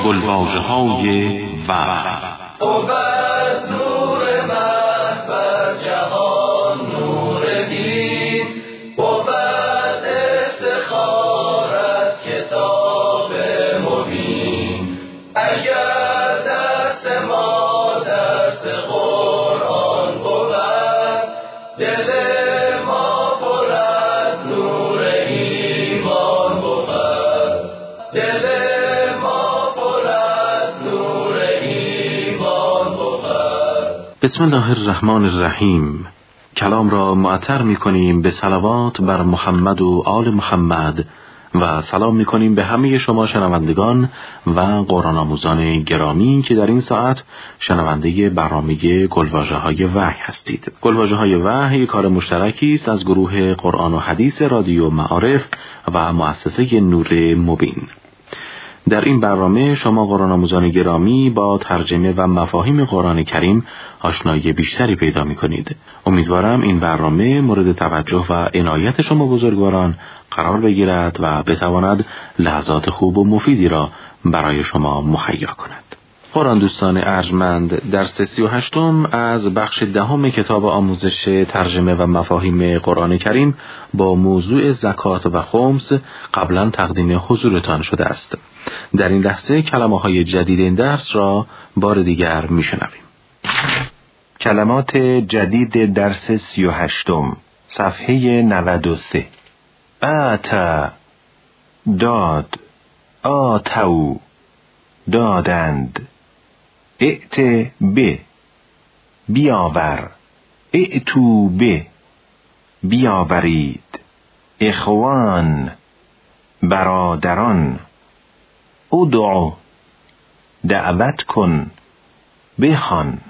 گلواژه‌های وحی. بسم الله الرحمن الرحیم. کلام را معطر می کنیم به صلوات بر محمد و آل محمد و سلام می کنیم به همه شما شنوندگان و قرآن آموزان گرامی که در این ساعت شنونده برنامه گلواژه‌های وحی هستید. گلواژه‌های وحی کار مشترکی است از گروه قرآن و حدیث رادیو معارف و مؤسسه نور مبین. در این برنامه شما قرآن آموزان گرامی با ترجمه و مفاهیم قرآن کریم آشنایی بیشتری پیدا می کنید. امیدوارم این برنامه مورد توجه و عنایت شما بزرگواران قرار بگیرد و بتواند لحظات خوب و مفیدی را برای شما مهیا کند. قرآن دوستان ارجمند، درس 38 از بخش 10 کتاب آموزش ترجمه و مفاهیم قرآن کریم با موضوع زکات و خمس قبلا تقدیم حضورتان شده است. در این لحظه کلمه‌های جدید این درس را بار دیگر میشنویم. کلمات جدید درس 38 صفحه 93. آتا، داد، آتو، دادند. ائت به، بیاور. ائتو به، بیاورید. اخوان، برادران. ادعو، دعوت کن، بخوان.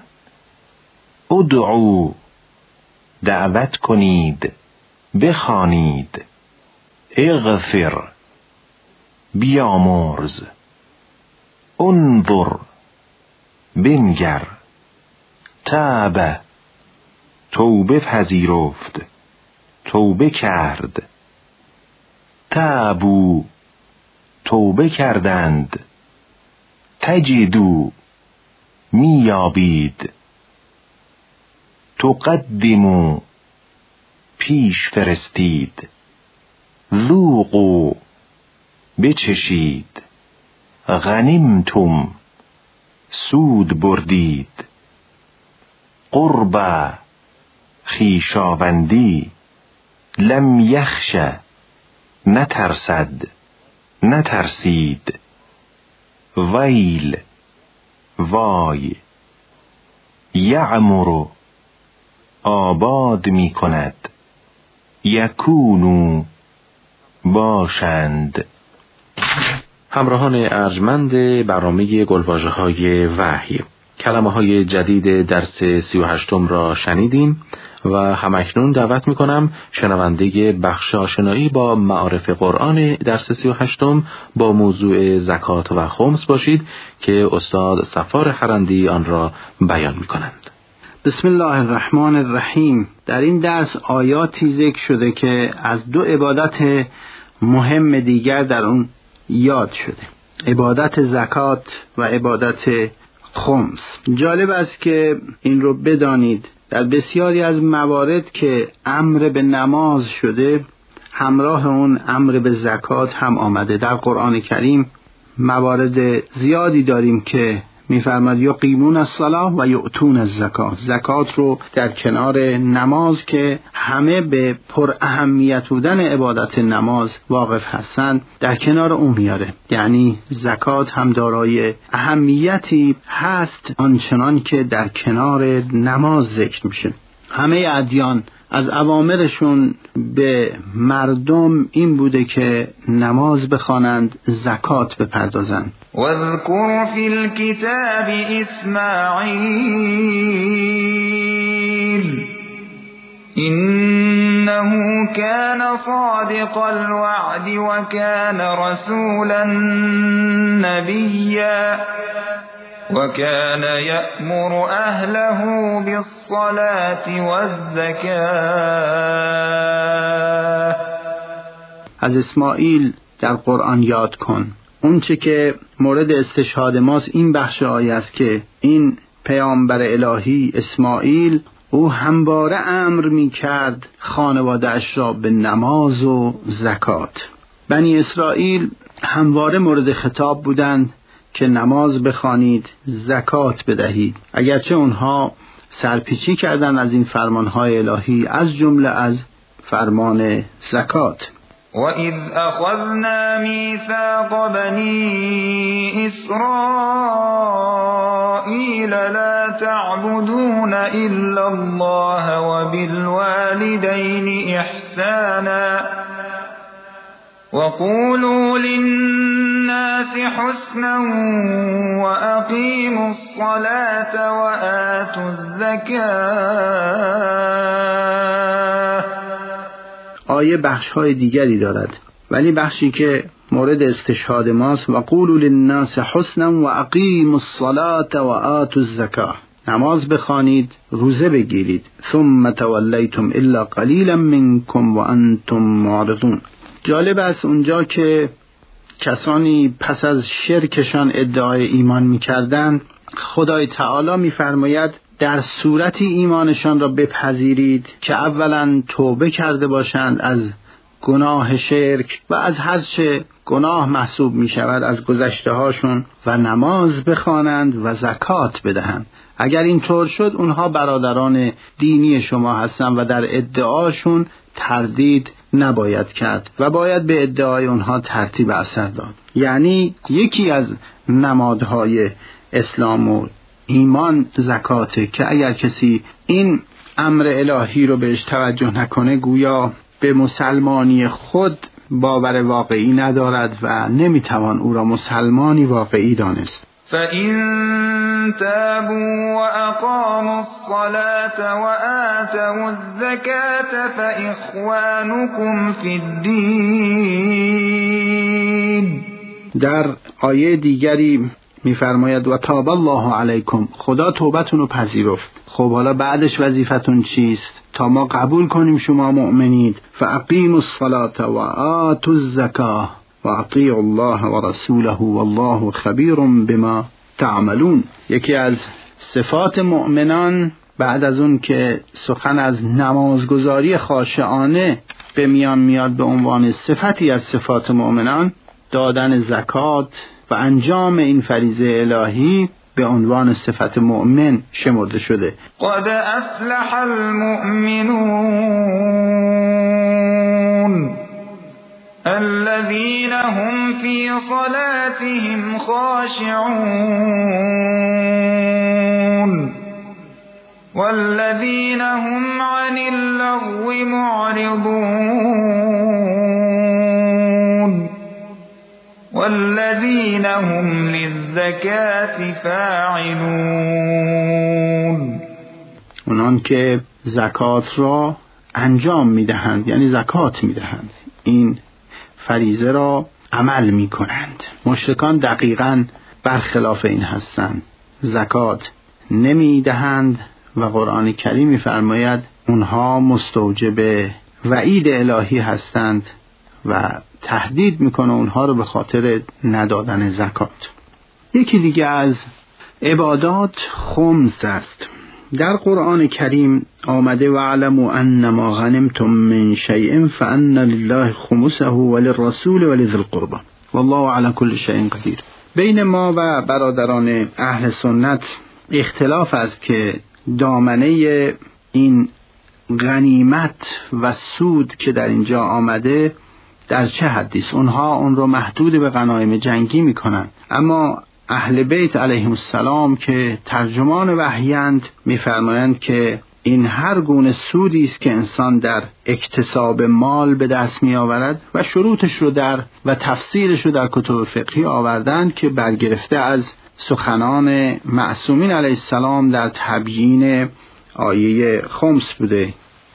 ادعو، دعوت کنید، بخوانید. اغفر، بیامرز. انظر، بنگر. تاب، توبه پذیرفت، توبه کرد. تابو، توبه کردند. تجدو، میابید. تقدمو، پیش فرستید. ذوقو، بچشید. غنیمتم، سود بردید. قربا، خویشاوندی. لم یخش، نترسد، نترسید. ویل، وای. یعمر، آباد می کند. یکونو، باشند. همراهان ارجمند برنامه گلواژه‌های وحی، کلمه‌های جدید درس 38 را شنیدیم و همکنون دعوت می‌کنم شنونده بخش آشنایی با معارف قرآن درس 38 با موضوع زکات و خمس باشید که استاد صفار حرندی آن را بیان می‌کنند. بسم الله الرحمن الرحیم. در این درس آیاتی ذکر شده که از دو عبادت مهم دیگر در اون یاد شده، عبادت زکات و عبادت خمس. جالب است که این رو بدانید در بسیاری از موارد که امر به نماز شده همراه اون امر به زکات هم آمده. در قرآن کریم موارد زیادی داریم که می‌فرماد یقیمون الصلاة و یؤتون الزکات. زکات رو در کنار نماز که همه به پر اهمیت بودن عبادت نماز واقف هستند در کنار اون میاره. یعنی زکات هم دارای اهمیتی هست آنچنان که در کنار نماز ذکر میشه. همه ادیان از اوامرشون به مردم این بوده که نماز بخوانند، زکات بپردازند. واذکر فی الکتاب اسماعیل انه کان صادق الوعد و کان رسولا نبیا وكان يأمر أهله بالصلاة والزكاة. از اسماعیل در قرآن یاد کن. اون چه که مورد استشهاد ماست این بخش آیه است که این پیامبر الهی اسماعیل او همواره امر می کرد خانواده اش را به نماز و زکات. بنی اسرائیل همواره مورد خطاب بودند که نماز بخوانید، زکات بدهید، اگرچه اونها سرپیچی کردند از این فرمانهای الهی، از جمله از فرمان زکات. وَإِذْ أَخَذْنَا مِيثَاقَ بَنِي إِسْرَائِيلَ لَا تَعْبُدُونَ إِلَّا اللَّهَ وَبِالْوَالِدَيْنِ إِحْسَانًا وَقُولُوا لِلنَّاسِ حُسْنًا وَأَقِيمُوا الصَّلَاةَ وَآتُوا الزَّكَاةَ. آیه بخش‌های دیگری دارد، ولی بخشی که مورد استشهاد ماست وقولوا للناس حسنا واقیموا الصلاة وآتوا الزکاة، نماز بخوانید، روزه بگیرید. ثم تولیتم الا قلیلا منکم وانتم معرضون. جالب است اونجا که کسانی پس از شرکشان ادعای ایمان می‌کردند، خدای تعالی می‌فرماید در صورتی ایمانشان را بپذیرید که اولا توبه کرده باشند از گناه شرک و از هر چه گناه محسوب می شود از گذشته هاشون و نماز بخوانند و زکات بدهند. اگر این طور شد اونها برادران دینی شما هستند و در ادعاشون تردید نباید کرد و باید به ادعای اونها ترتیب اثر داد. یعنی یکی از نمادهای اسلام و ایمان زکاته که اگر کسی این امر الهی رو بهش توجه نکنه گویا به مسلمانی خود باور واقعی ندارد و نمیتوان او را مسلمانی واقعی دانست. فَإِن تَابُوا وَأَقَامُوا الصَّلَاةَ وَآتَوُا الزَّكَاةَ فَإِخْوَانُكُمْ فِي الدِّينِ. در آیه دیگری میفرماید و تاب الله علیکم، خدا توبتون رو پذیرفت. خب حالا بعدش وظیفتون چیست؟ تا ما قبول کنیم شما مؤمنید. فاقیموا الصلاة و آتوا الزکاة و اطیعوا الله و رسوله والله خبیر بما تعملون. یکی از صفات مؤمنان بعد از اون که سخن از نمازگزاری خاشعانه به میان میاد به عنوان صفتی از صفات مؤمنان، دادن زکات و انجام این فریضه الهی به عنوان صفت مؤمن شمرده شده. قد افلح المؤمنون الذين هم في صلاتهم خاشعون والذين هم عن اللغو معرضون والذين هم للزكاة فاعلون. اونان که زکات را انجام میدهند، یعنی زکات میدهند، این فریضه را عمل میکنند. مشرکان دقیقاً برخلاف این هستند، زکات نمیدهند و قرآن کریم میفرماید اونها مستوجب وعید الهی هستند و تهدید میکنه اونها رو به خاطر ندادن زکات. یکی دیگه از عبادات خمس است. در قرآن کریم آمده وَاعْلَمُوا أَنَّمَا غَنِمْتُم مِّن شَيْءٍ فَأَنَّ لِلَّهِ خُمُسَهُ وَلِلرَّسُولِ وَلِذِي الْقُرْبَى وَاللَّهُ عَلَى كُلِّ شَيْءٍ قَدِيرٌ. بین ما و برادران اهل سنت اختلاف است که دامنه این غنیمت و سود که در اینجا آمده در چه حدی است. اونها اون رو محدود به غنایم جنگی میکنن، اما اهل بیت علیهم السلام که ترجمان وحیند میفرمایند که این هر گونه سودی است که انسان در اکتساب مال به دست می آورد و شروطش رو و تفسیرش رو در کتب فقهی آوردند که برگرفته از سخنان معصومین علیه السلام در تبیین آیه خمس بوده.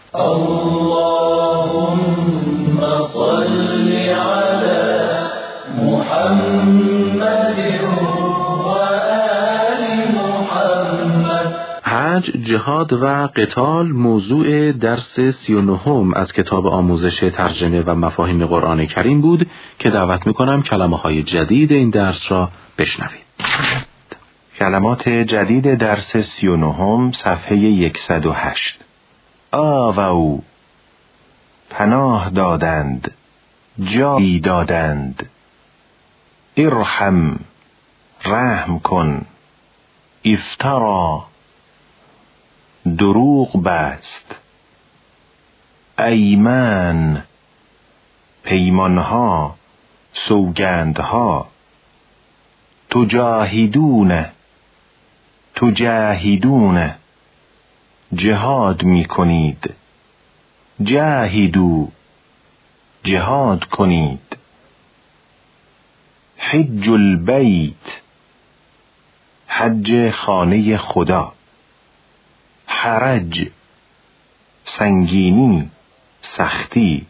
اللهم صل على محمد و آل محمد. حج جهاد و قتال موضوع درس 39 از کتاب آموزش ترجمه و مفاهیم قرآن کریم بود که دعوت میکنم کلمه های جدید این درس را بشنوید. کلمات جدید درس 39 صفحه 108. آووا، پناه دادند، جایی دادند. ارحم، رحم کن. افترا، دروغ بست. ایمان، پیمانها، سوگندها. تجاهدون، تجاهدون، جهاد می کنید. جاهدو، جهاد کنید. حج البیت، حج خانه خدا. حرج، سنگینی، سختی.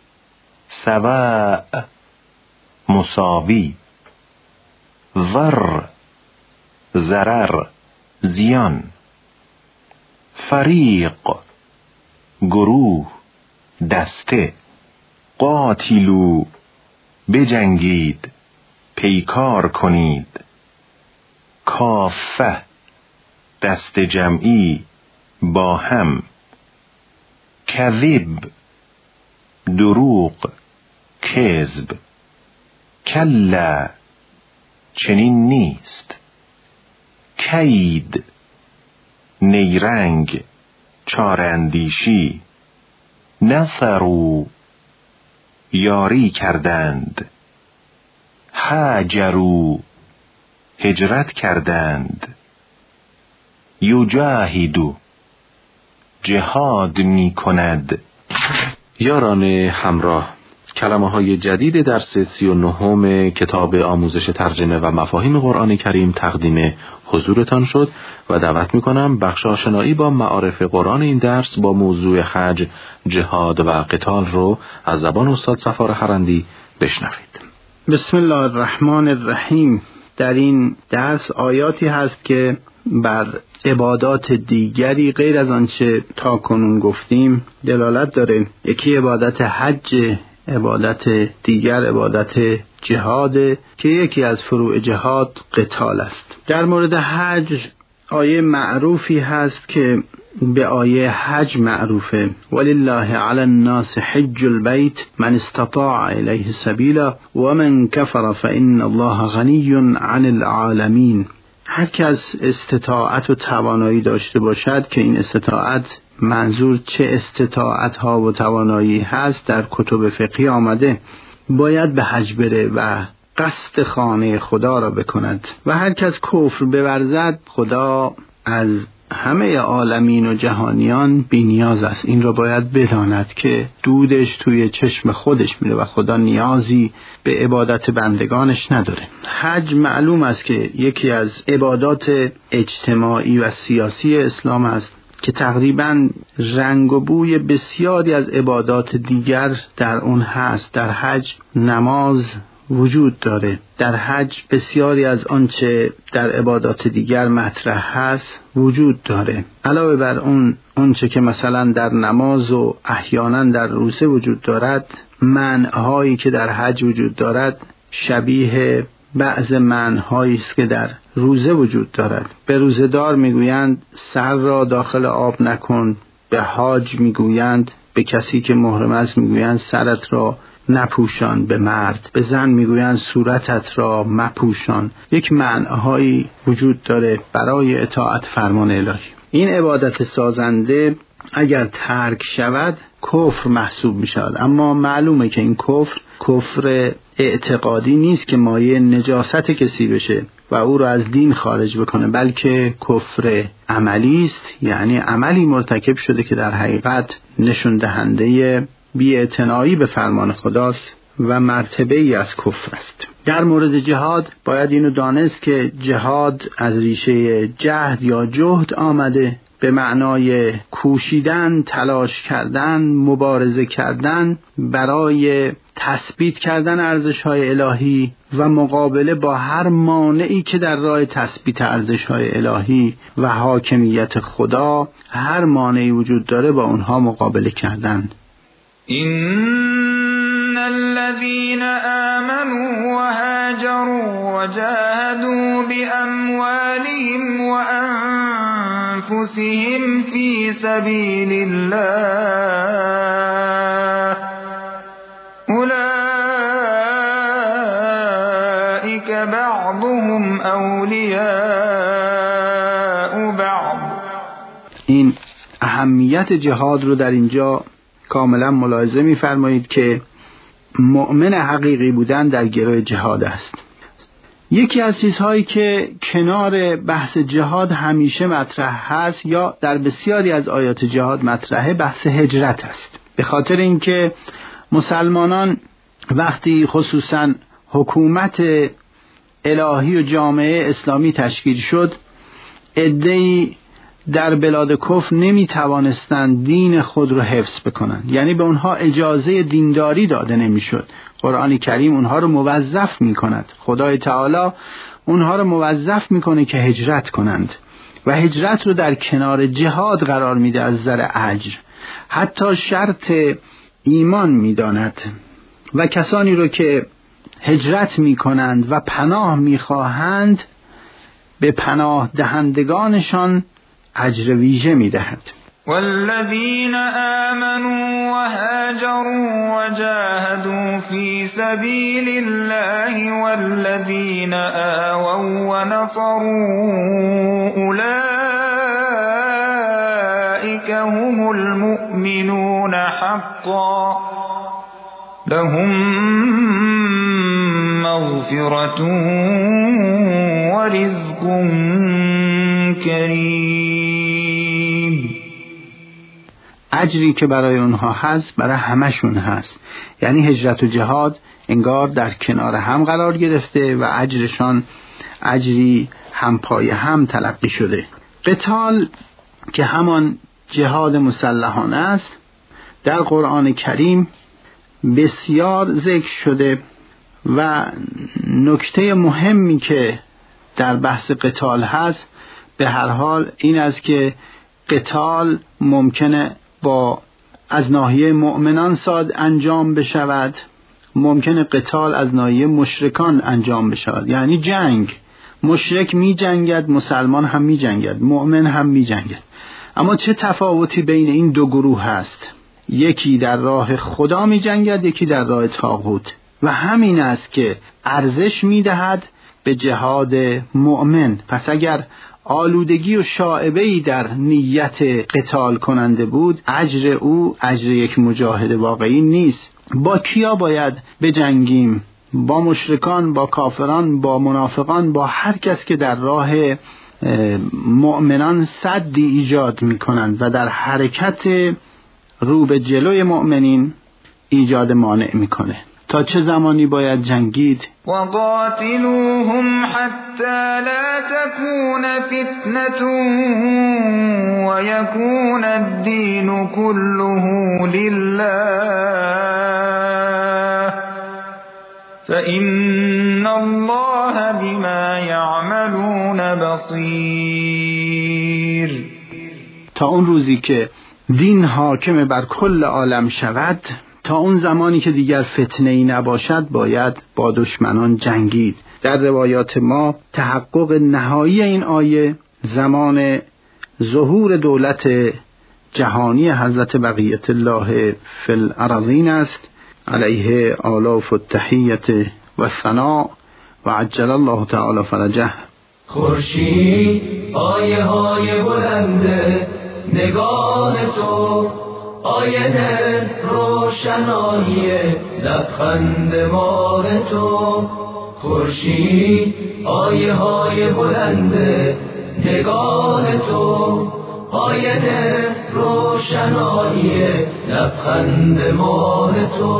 سواء، مساوی. ضر، ضرر، زیان. فریق، گروه، دسته. قاتلو، بجنگید، پیکار کنید. کافه، دست جمعی، با هم. کذب، دروغ، کذب. کلا، چنین نیست. کید، نیرنگ، چاراندیشی. نصروا، یاری کردند. هاجروا، هجرت کردند. یجاهدوا، جهاد می کند. یاران همراه، کلمه های جدید درس 39 کتاب آموزش ترجمه و مفاهیم قرآن کریم تقدیم حضورتان شد و دعوت میکنم بخش آشنایی با معارف قرآن این درس با موضوع حج، جهاد و قتال رو از زبان استاد صفار حرندی بشنوید. بسم الله الرحمن الرحیم. در این درس آیاتی هست که بر عبادات دیگری غیر از آنچه تا کنون گفتیم دلالت داره. یکی عبادت حج، عبادت دیگر عبادت جهاد که یکی از فروع جهاد قتال است. در مورد حج آیه معروفی هست که به آیه حج معروفه. ولله علی الناس حج البیت من استطاع الیه سبیلا و من کفر فإن الله غنی عن العالمین. هر کس استطاعت و توانایی داشته باشد، که این استطاعت منظور چه استطاعت ها و توانایی هست در کتب فقهی آمده، باید به حج بره و قصد خانه خدا را بکند. و هر کس کفر بورزد خدا از همه عالمین و جهانیان بی نیاز است. این را باید بداند که دودش توی چشم خودش میره و خدا نیازی به عبادت بندگانش نداره. حج معلوم است که یکی از عبادات اجتماعی و سیاسی اسلام است که تقریباً رنگ و بوی بسیاری از عبادات دیگر در اون هست. در حج نماز وجود داره. در حج بسیاری از آنچه در عبادات دیگر مطرح هست وجود داره. علاوه بر اونچه که مثلا در نماز و احیانا در روزه وجود دارد، منع‌هایی که در حج وجود دارد شبیه بعض منع‌هایی است که در روزه وجود دارد. به روزه‌دار میگویند سر را داخل آب نکن، به حاج میگویند، به کسی که محرم است میگویند سرت را نپوشان، به مرد، به زن میگویند صورتت را مپوشان. یک معناهایی وجود داره برای اطاعت فرمان الهی. این عبادت سازنده اگر ترک شود کفر محسوب می شود. اما معلومه که این کفر اعتقادی نیست که مایه نجاست کسی بشه و او را از دین خارج بکنه، بلکه کفر عملی است. یعنی عملی مرتکب شده که در حقیقت نشون دهنده بی‌اعتنایی به فرمان خداست و مرتبه ای از کفر است. در مورد جهاد باید اینو دانست که جهاد از ریشه جهد یا جهد آمده به معنای کوشیدن، تلاش کردن، مبارزه کردن برای تثبیت کردن ارزش‌های الهی و مقابله با هر مانعی که در راه تثبیت ارزش‌های الهی و حاکمیت خدا هر مانعی وجود داره با اونها مقابله کردن. إن الذين آمنوا وهاجروا وجاهدوا بأموالهم وأنفسهم في سبيل الله أولئك بعضهم أولياء بعض. این اهمیت جهاد رو در اینجا کاملا ملاحظه می‌فرمایید که مؤمن حقیقی بودن در گروه جهاد است. یکی از چیزهایی که کنار بحث جهاد همیشه مطرح هست یا در بسیاری از آیات جهاد مطرحه، بحث هجرت است. به خاطر اینکه مسلمانان وقتی خصوصا حکومت الهی و جامعه اسلامی تشکیل شد، عده‌ای در بلاد کفر نمی توانستند دین خود رو حفظ بکنند، یعنی به اونها اجازه دینداری داده نمی شد. قرآن کریم اونها رو موظف می کند، خدای تعالی اونها رو موظف می کنه که هجرت کنند و هجرت رو در کنار جهاد قرار می ده از نظر اجر، حتی شرط ایمان می داند و کسانی رو که هجرت می کنند و پناه می خواهند به پناه دهندگانشان اجر ویژه می دهد. والذين آمنوا وهاجروا وجاهدوا في سبيل الله والذين آووا ونصروا أولئك هم المؤمنون حقا لهم مغفرة ورزق کریم. اجری که برای اونها هست برای همشون هست، یعنی هجرت و جهاد انگار در کنار هم قرار گرفته و اجرشان اجری هم پای هم تلقی شده. قتال که همان جهاد مسلحانه است در قرآن کریم بسیار ذکر شده و نکته مهمی که در بحث قتال هست به هر حال این است که قتال ممکنه از ناحیه مؤمنان انجام بشود، ممکنه قتال از ناحیه مشرکان انجام بشود، یعنی جنگ، مشرک می جنگد، مسلمان هم می جنگد، مؤمن هم می جنگد. اما چه تفاوتی بین این دو گروه هست؟ یکی در راه خدا می جنگد، یکی در راه طاغوت، و همین است که ارزش می دهد به جهاد مؤمن. پس اگر آلودگی و شائبه‌ای در نیت قتال کننده بود، اجر او اجر یک مجاهد واقعی نیست. با کیا باید بجنگیم؟ با مشرکان، با کافران، با منافقان، با هر کس که در راه مؤمنان سدی ایجاد می‌کنند و در حرکت رو به جلوی مؤمنین ایجاد مانع می‌کنه. تا چه زمانی باید جنگید؟ وقاتلوهم حتی لا تكون فتنة ويكون الدين كله لله فإن الله بما يعملون بصير. تا اون روزی که دین حاکم بر کل عالم شود، تا اون زمانی که دیگر فتنه‌ای نباشد باید با دشمنان جنگید. در روایات ما تحقق نهایی این آیه زمان ظهور دولت جهانی حضرت بقیت الله فی الارضین است، علیه آلاف التحیت و ثنا و عجل الله تعالی فرجه. خورشید آیه های بلنده نگاه تو، آینه روشنایی لبخند ماه تو. خورشید آیه های بلنده نگاه تو، آینه روشنایی لبخند ماه تو.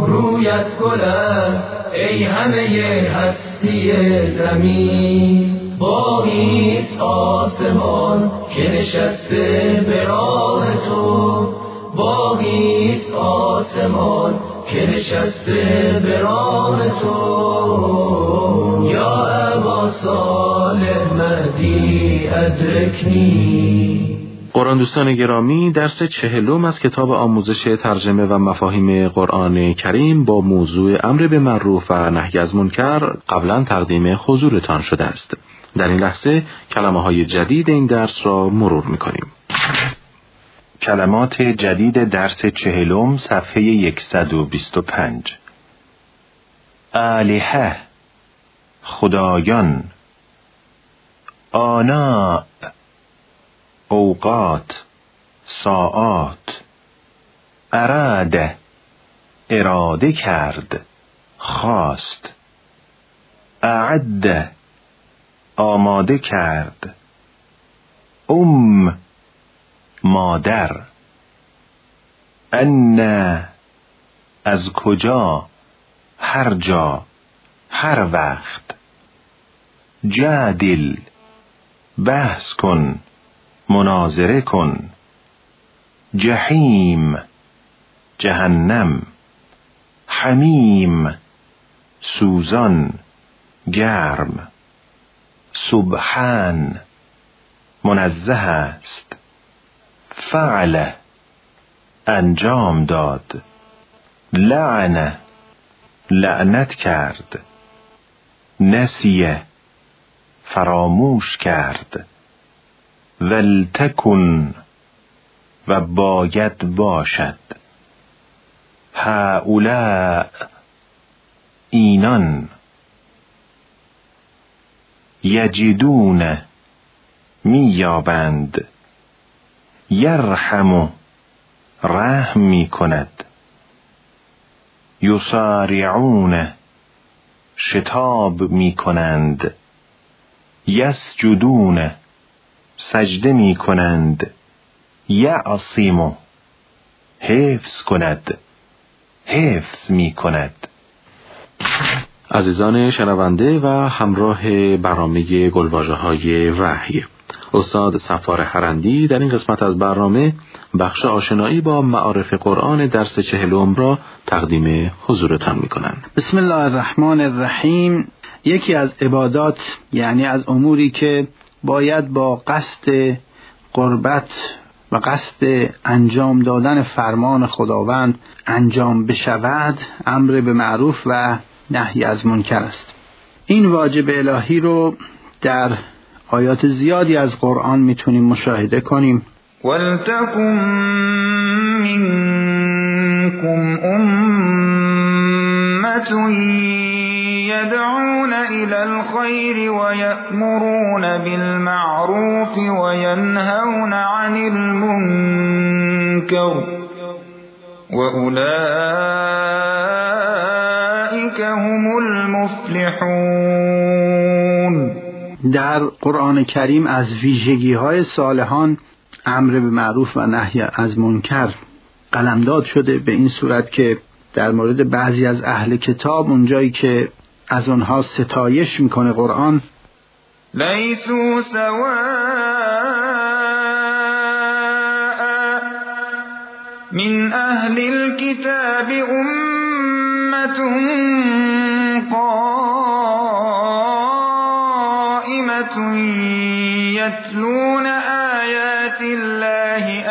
رویت گل است ای همه هستی زمین، باقیست آسمان که نشسته به راه تو، باقیست آسمان که نشسته به راه تو. یا ابا صالح مهدی ادرکنی. قرآن دوستان گرامی، درس 40 از کتاب آموزش ترجمه و مفاهیم قرآن کریم با موضوع امر به معروف و نهی از منکر قبلا تقدیم حضورتان شده است. در این لحظه کلمه‌های جدید این درس را مرور می‌کنیم. کلمات جدید درس 40 صفحه 125. الهه خدایان، آنا اوقات ساعات، اراده اراده کرد خواست، اعد آماده کرد، مادر، ان از کجا هر جا هر وقت، جادل بحث کن مناظره کن، جحیم جهنم، حمیم سوزان گرم، سبحان منزه است، فعل انجام داد، لعنه لعنت کرد، نسیه فراموش کرد، ولتکن و باید باشد، هؤلاء اینان، یجدون میابند، یرحم رحم میکند، یسارعون شتاب میکنند، یسجدون سجده میکنند، یعصم حفظ کند حفظ میکند. عزیزان شنونده و همراه برنامه گلواژه‌های وحی، استاد صفار حرندی در این قسمت از برنامه بخش آشنایی با معارف قرآن درس 40 را تقدیم حضورتان می‌کنند. بسم الله الرحمن الرحیم. یکی از عبادات، یعنی از اموری که باید با قصد قربت و قصد انجام دادن فرمان خداوند انجام بشود، امر به معروف و نهی از منکر است. این واجب الهی رو در آیات زیادی از قرآن میتونیم مشاهده کنیم. ولتکن منکم امة يدعون إلى الخير ويأمرون بالمعروف وينهون عن المنكر وأولئك هم المفلحون. در قرآن کریم از ویژگی‌های صالحان امر به معروف و نهی از منکر قلمداد شده، به این صورت که در مورد بعضی از اهل کتاب اونجایی که از اونها ستایش میکنه قرآن، لیسوا سواء من اهل الكتاب امة قائمة يتلون آیات الله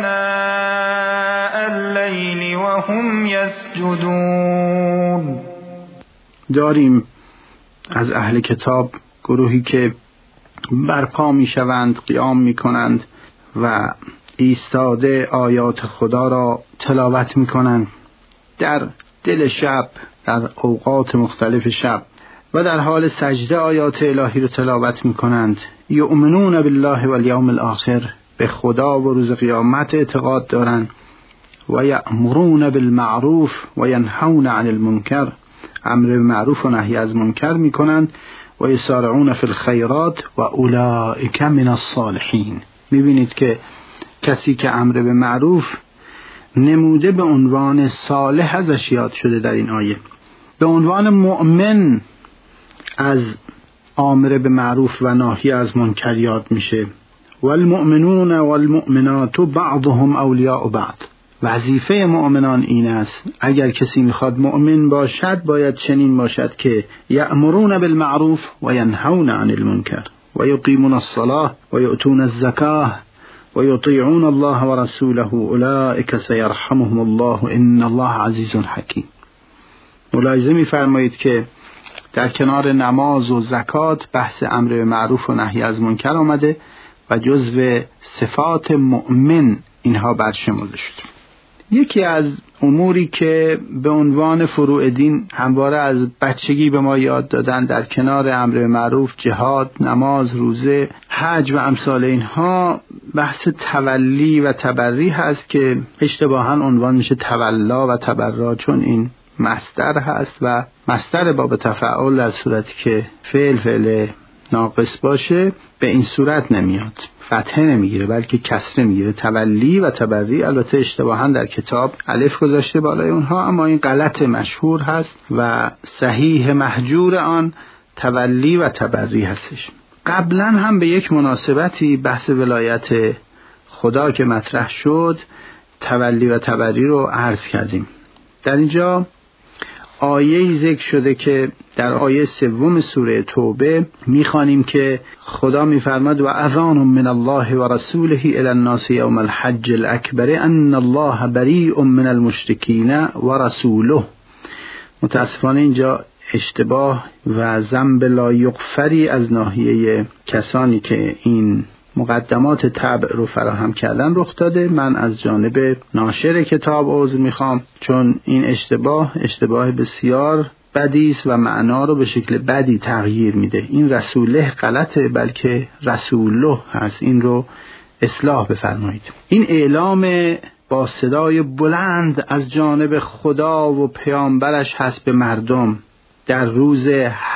آناء الليل وهم يسجدون. داریم از اهل کتاب گروهی که برپا میشوند، قیام میکنند و ایستاده آیات خدا را تلاوت میکنند در دل شب، در اوقات مختلف شب، و در حال سجده آیات الهی را تلاوت میکنند. یؤمنون بالله والیوم الاخر، به خدا و روز قیامت اعتقاد دارند. و یأمرون بالمعروف و ینهون عن المنکر، امر به معروف و نهی از منکر میکنند. و یسارعون فی الخیرات و اولئک من الصالحین. میبینید که کسی که امر به معروف نموده به عنوان صالح ازش یاد شده در این آیه. به عنوان مؤمن از آمر به معروف و ناهی از منکر یاد میشه. والمؤمنون والمؤمنات بعضهم اولیاء بعض. وظیفه مؤمنان این است اگر کسی میخواد مؤمن باشد باید چنین باشد که یأمرون بالمعروف و ینهون عن المنکر و یقیمون الصلاة و یؤتون الزکاة و یطیعون الله و رسوله اولئک سیرحمهم الله ان الله عزیز حکیم. ملاحظه می‌فرمایید که در کنار نماز و زکات بحث امر به معروف و نهی از منکر آمده و جزو صفات مؤمن اینها برشمرده شده. یکی از اموری که به عنوان فروع دین همواره از بچگی به ما یاد دادن در کنار امر به معروف، جهاد، نماز، روزه، حج و امثال اینها بحث تولی و تبری هست که اشتباهاً عنوان میشه تولا و تبرا، چون این مصدر هست و مصدر باب تفعول در صورتی که فعل ناقص باشه به این صورت نمیاد، فتحه نمیگیره بلکه کسره میگیره. تولی و تبری البته اشتباهاً در کتاب الف گذاشته بالای اونها، اما این غلط مشهور هست و صحیح محجور آن تولی و تبری هستش. قبلا هم به یک مناسبتی بحث ولایت خدا که مطرح شد تولی و تبری رو عرض کردیم. در اینجا آیه‌ای ذکر شده که در آیه 3 سوره توبه میخوانیم که خدا میفرماد و اذان من الله و رسوله الی الناس یوم الحج الاکبر ان الله بریء من المشرکین و رسوله. متاسفانه اینجا اشتباه و ذنب لا یغفری از ناحیه کسانی که این مقدمات طبع رو فراهم کردن رخ داده. من از جانب ناشر کتاب عذر میخوام، چون این اشتباه بسیار بدی است و معنا رو به شکل بدی تغییر میده. این رسوله غلطه بلکه رسوله هست، این رو اصلاح بفرمایید. این اعلام با صدای بلند از جانب خدا و پیامبرش هست به مردم در روز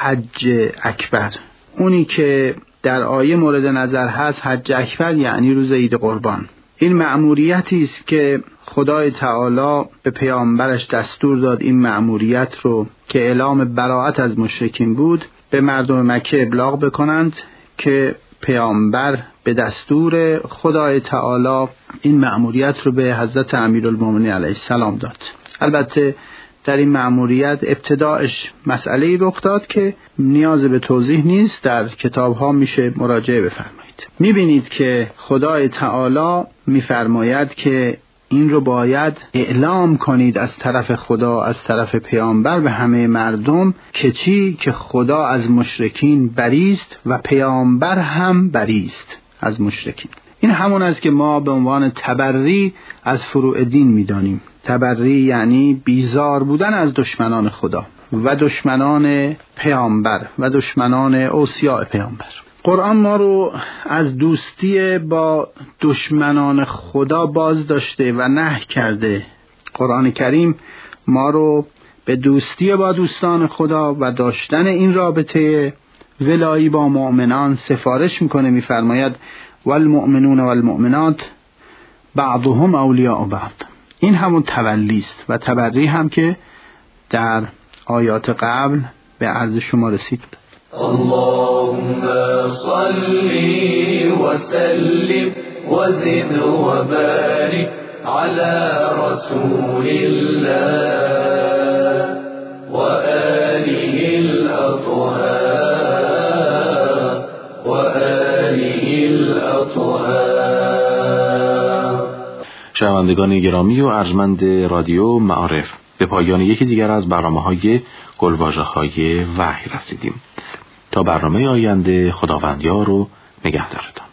حج اکبر. اونی که در آیه مورد نظر هست حج اکبر یعنی روز عید قربان. این مأموریتی است که خدای تعالی به پیامبرش دستور داد این مأموریت رو که اعلام براءت از مشرکین بود به مردم مکه ابلاغ بکنند که پیامبر به دستور خدای تعالی این مأموریت رو به حضرت امیرالمومنین علیه السلام داد. البته در این مأموریت ابتداعش مسئله‌ای رخ داد که نیاز به توضیح نیست، در کتاب‌ها میشه مراجعه بفرمایید. می‌بینید که خدای تعالی می‌فرماید که این رو باید اعلام کنید از طرف خدا، از طرف پیامبر به همه مردم که چی؟ که خدا از مشرکین بری است و پیامبر هم بری است از مشرکین. این همون است که ما به عنوان تبری از فروع دین می‌دانیم. تبری یعنی بیزار بودن از دشمنان خدا و دشمنان پیامبر و دشمنان اوصیاء پیامبر. قرآن ما رو از دوستی با دشمنان خدا باز داشته و نهی کرده. قرآن کریم ما رو به دوستی با دوستان خدا و داشتن این رابطه ولایی با مؤمنان سفارش میکنه. میفرماید والمؤمنون والمؤمنات بعضهم اولیاء بعض. این همون تولی است و تبری هم که در آیات قبل به عرض شما رسید. اللهم صل وسلم وزد وبارك على رسول الله وآله الأطهار وآله الأطهار. شنوندگان گرامی و ارجمند رادیو معارف، به پایان یکی دیگر از برنامه‌های گلواژه‌های وحی رسیدیم. تا برنامه آینده خداوند یار و نگهدارتان.